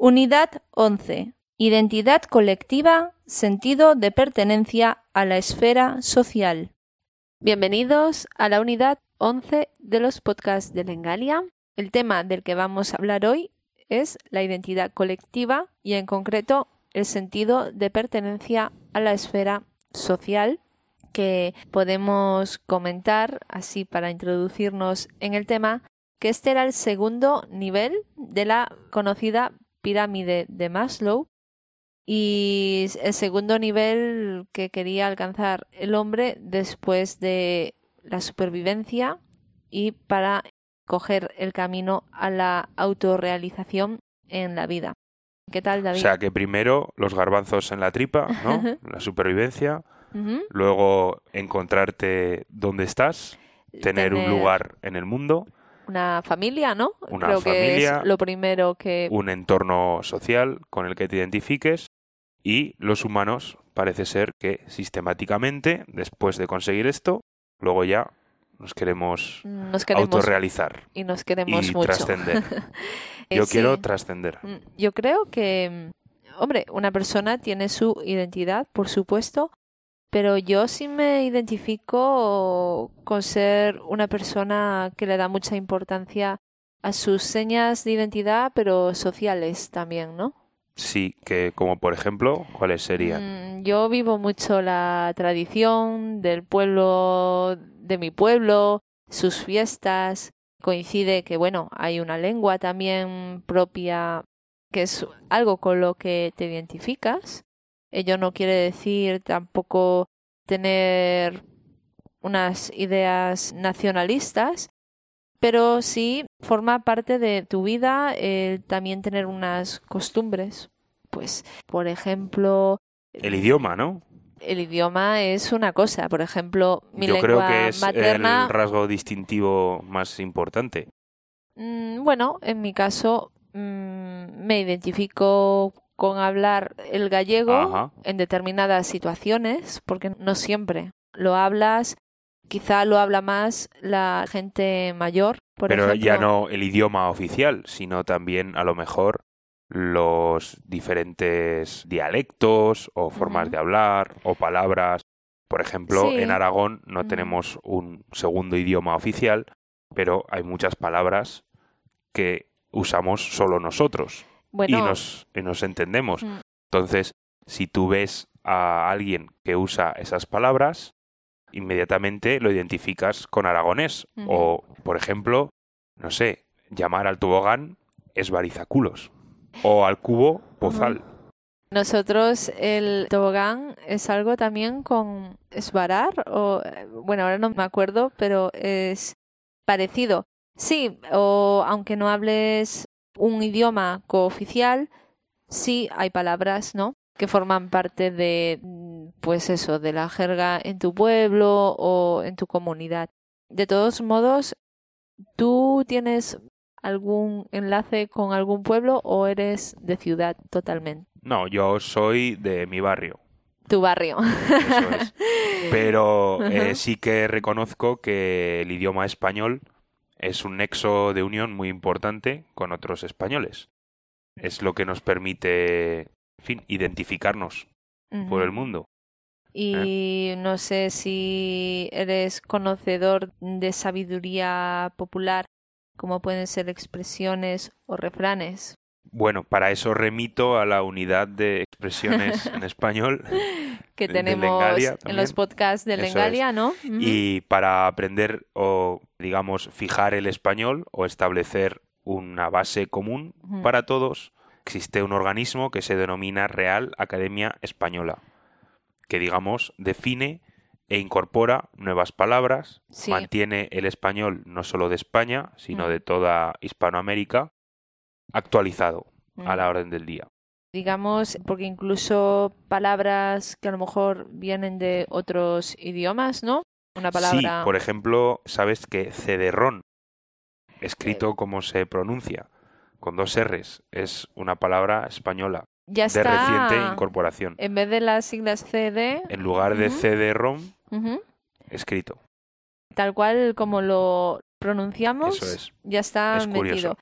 Unidad 11. Identidad colectiva, sentido de pertenencia a la esfera social. Bienvenidos a la unidad 11 de los podcasts de Lengalia. El tema del que vamos a hablar hoy es la identidad colectiva y en concreto el sentido de pertenencia a la esfera social, que podemos comentar así para introducirnos en el tema, que este era el segundo nivel de la conocida pirámide de Maslow y el segundo nivel que quería alcanzar el hombre después de la supervivencia y para coger el camino a la autorrealización en la vida. ¿Qué tal, David? O sea, que primero los garbanzos en la tripa, ¿no? La supervivencia. Luego encontrarte dónde estás, tener un lugar en el mundo. Una familia, ¿no? Una Creo familia, que es lo primero que... Un entorno social con el que te identifiques. Y los humanos parece ser que sistemáticamente, después de conseguir esto, luego ya nos queremos autorrealizar. Y nos queremos mucho. Trascender. Yo quiero trascender. Yo creo que, hombre, una persona tiene su identidad, por supuesto, pero yo sí me identifico con ser una persona que le da mucha importancia a sus señas de identidad, pero sociales también, ¿no? Sí, que como por ejemplo, ¿cuáles serían? Yo vivo mucho la tradición del pueblo, de mi pueblo, sus fiestas. Coincide que, bueno, hay una lengua también propia que es algo con lo que te identificas. Ello no quiere decir tampoco tener unas ideas nacionalistas, pero sí forma parte de tu vida el también tener unas costumbres. Pues, por ejemplo... El idioma, ¿no? El idioma es una cosa. Por ejemplo, mi Yo lengua creo que es materna... el rasgo distintivo más importante. Bueno, en mi caso me identifico con hablar el gallego en determinadas situaciones, porque no siempre lo hablas. Quizá lo habla más la gente mayor, por ejemplo. Pero ya no el idioma oficial, sino también a lo mejor los diferentes dialectos o formas de hablar o palabras. Por ejemplo, en Aragón no tenemos un segundo idioma oficial, pero hay muchas palabras que usamos solo nosotros y nos entendemos. Entonces, si tú ves a alguien que usa esas palabras, inmediatamente lo identificas con aragonés. O, por ejemplo, no sé, llamar al tobogán es barizaculos. O al cubo, pozal. Nosotros el tobogán es algo también con esvarar, o bueno, ahora no me acuerdo, pero es parecido. Sí, o aunque no hables un idioma cooficial, sí hay palabras, ¿no?, que forman parte de, pues eso, de la jerga en tu pueblo o en tu comunidad. De todos modos, ¿tú tienes algún enlace con algún pueblo o eres de ciudad totalmente? No, yo soy de mi barrio. Tu barrio. Eso es. Pero sí que reconozco que el idioma español es un nexo de unión muy importante con otros españoles. Es lo que nos permite, en fin, identificarnos por el mundo. Y no sé si eres conocedor de sabiduría popular, como pueden ser expresiones o refranes. Bueno, para eso remito a la unidad de expresiones en español que tenemos Lengalia en los podcasts de Lengalia, ¿no? Y para aprender o, digamos, fijar el español o establecer una base común para todos, existe un organismo que se denomina Real Academia Española, que, digamos, define e incorpora nuevas palabras, mantiene el español no solo de España, sino de toda Hispanoamérica, actualizado a la orden del día. Digamos, porque incluso palabras que a lo mejor vienen de otros idiomas, ¿no? Una palabra... Sí, por ejemplo, sabes que cederrón, escrito como se pronuncia, con 2 R's, es una palabra española ya de reciente incorporación. En vez de las siglas CD... En lugar de cederrón, escrito. Tal cual como lo pronunciamos, Eso es. ya está es metido. curioso.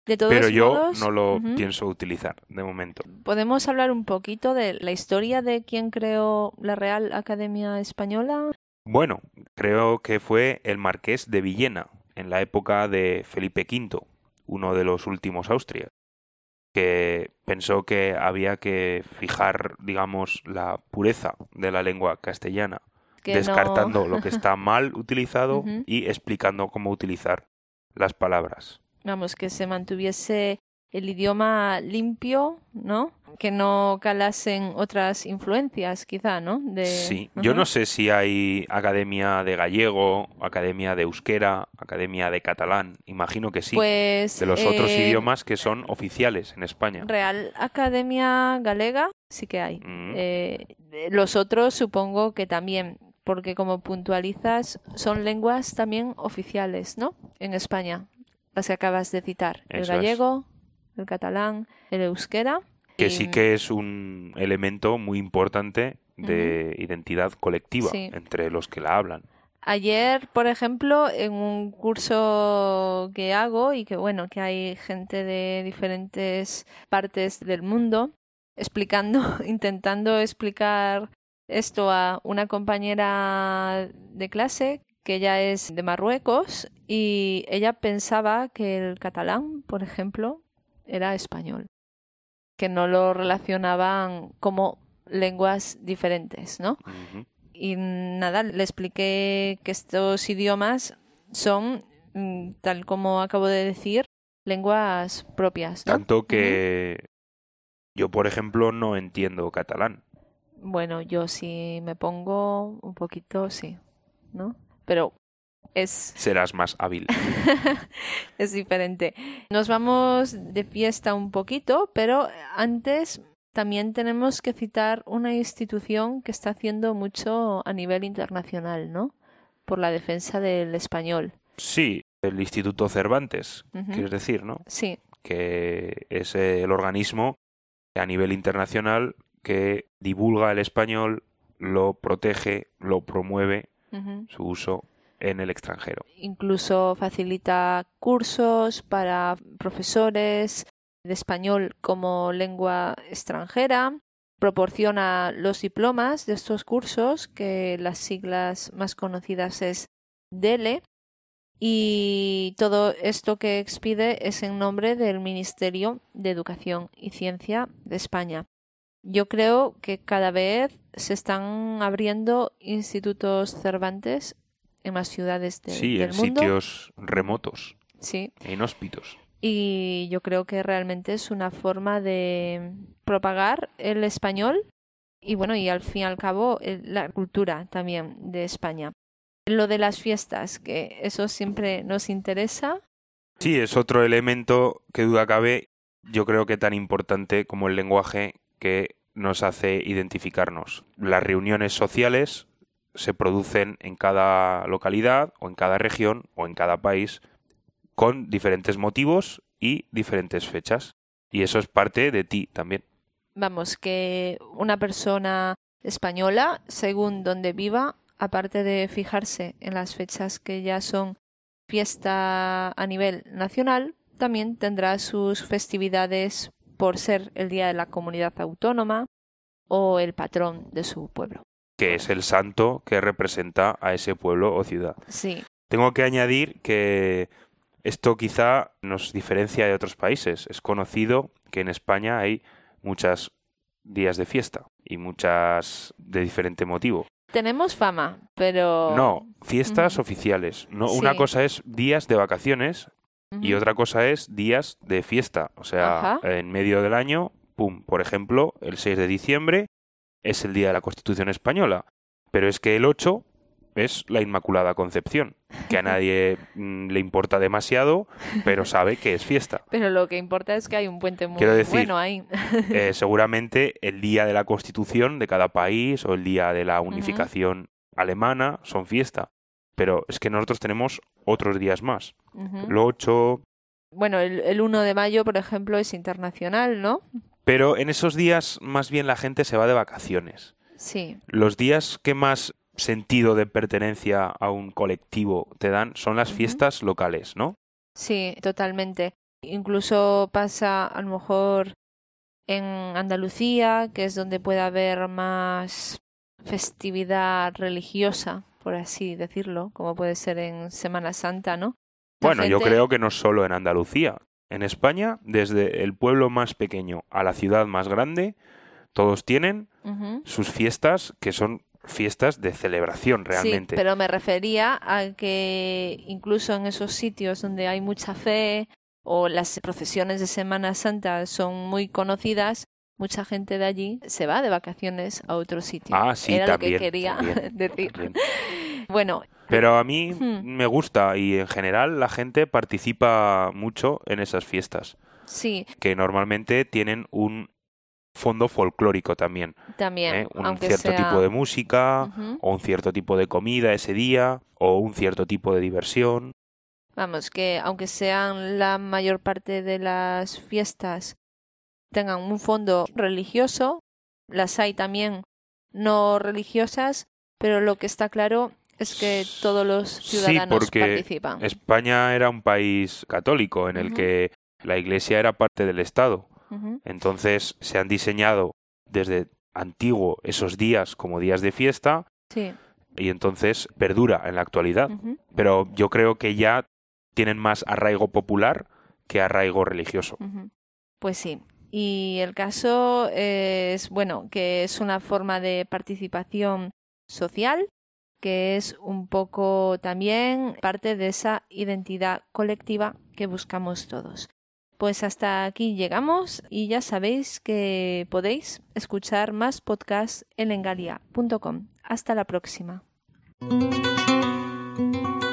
De todos Pero yo modos, no lo pienso utilizar de momento. ¿podemos hablar un poquito de la historia de quién creó la Real Academia Española? Bueno, creo que fue el Marqués de Villena, en la época de Felipe V, uno de los últimos Austrias, que pensó que había que fijar, digamos, la pureza de la lengua castellana, descartando lo que está mal utilizado y explicando cómo utilizar las palabras. Vamos, que se mantuviese el idioma limpio, ¿no? Que no calasen otras influencias, quizá, ¿no? Sí, yo no sé si hay academia de gallego, academia de euskera, academia de catalán. Imagino que sí. Pues, de los otros idiomas que son oficiales en España. Real Academia Galega sí que hay. Los otros supongo que también, porque como puntualizas, son lenguas también oficiales, ¿no? En España, las que acabas de citar. El gallego, el catalán, el euskera. Que sí que es un elemento muy importante de identidad colectiva entre los que la hablan. Ayer, por ejemplo, en un curso que hago y que bueno, que hay gente de diferentes partes del mundo intentando explicar esto a una compañera de clase que ella es de Marruecos y ella pensaba que el catalán, por ejemplo, era español, que no lo relacionaban como lenguas diferentes, ¿no? Y nada, le expliqué que estos idiomas son, tal como acabo de decir, lenguas propias, ¿no? Tanto que yo, por ejemplo, no entiendo catalán. Bueno, yo si me pongo un poquito, sí, ¿no? Pero serás más hábil. Es diferente. Nos vamos de fiesta un poquito, pero antes también tenemos que citar una institución que está haciendo mucho a nivel internacional, ¿no? Por la defensa del español. Sí, el Instituto Cervantes, quieres decir, ¿no? Sí. Que es el organismo a nivel internacional que divulga el español, lo protege, lo promueve, su uso en el extranjero. Incluso facilita cursos para profesores de español como lengua extranjera, proporciona los diplomas de estos cursos, que las siglas más conocidas es DELE, y todo esto que expide es en nombre del Ministerio de Educación y Ciencia de España. Yo creo que cada vez se están abriendo institutos Cervantes en más ciudades del mundo. Sí, en sitios remotos. Sí. E inhóspitos. Y yo creo que realmente es una forma de propagar el español y bueno, y al fin y al cabo la cultura también de España. Lo de las fiestas, que eso siempre nos interesa. Sí, es otro elemento que duda cabe, yo creo que tan importante como el lenguaje, que nos hace identificarnos. Las reuniones sociales se producen en cada localidad o en cada región o en cada país con diferentes motivos y diferentes fechas. Y eso es parte de ti también. Vamos, que una persona española, según donde viva, aparte de fijarse en las fechas que ya son fiesta a nivel nacional, también tendrá sus festividades por ser el Día de la Comunidad Autónoma o el patrón de su pueblo. Que es el santo que representa a ese pueblo o ciudad. Sí. Tengo que añadir que esto quizá nos diferencia de otros países. Es conocido que en España hay muchos días de fiesta y muchas de diferente motivo. Tenemos fama, pero... No, fiestas oficiales. No, sí. Una cosa es días de vacaciones y otra cosa es días de fiesta. O sea, en medio del año, pum, por ejemplo, el 6 de diciembre es el Día de la Constitución Española. Pero es que el 8 es la Inmaculada Concepción, que a nadie le importa demasiado, pero sabe que es fiesta. Pero lo que importa es que hay un puente muy bueno ahí. Seguramente el día de la Constitución de cada país o el día de la unificación alemana son fiesta, pero es que nosotros tenemos otros días más. El 8... Bueno, el 1 de mayo, por ejemplo, es internacional, ¿no? Pero en esos días más bien la gente se va de vacaciones. Sí. Los días que más sentido de pertenencia a un colectivo te dan son las fiestas locales, ¿no? Sí, totalmente. Incluso pasa a lo mejor en Andalucía, que es donde puede haber más festividad religiosa, por así decirlo, como puede ser en Semana Santa, ¿no? Bueno, yo creo que no solo en Andalucía. En España, desde el pueblo más pequeño a la ciudad más grande, todos tienen sus fiestas que son fiestas de celebración realmente. Sí, pero me refería a que incluso en esos sitios donde hay mucha fe o las procesiones de Semana Santa son muy conocidas, mucha gente de allí se va de vacaciones a otro sitio. Ah, sí, Era también, lo que quería decir. También. Bueno, pero a mí me gusta y en general la gente participa mucho en esas fiestas. Sí. Que normalmente tienen un fondo folclórico también. Un cierto tipo de música o un cierto tipo de comida ese día o un cierto tipo de diversión. Vamos, que aunque sean la mayor parte de las fiestas tengan un fondo religioso, las hay también no religiosas, pero lo que está claro es que todos los ciudadanos participan. España era un país católico en el que la Iglesia era parte del Estado. Entonces se han diseñado desde antiguo esos días como días de fiesta y entonces perdura en la actualidad. Pero yo creo que ya tienen más arraigo popular que arraigo religioso. Pues sí. Y el caso es, bueno, que es una forma de participación social, que es un poco también parte de esa identidad colectiva que buscamos todos. Pues hasta aquí llegamos y ya sabéis que podéis escuchar más podcasts en lengalia.com. Hasta la próxima.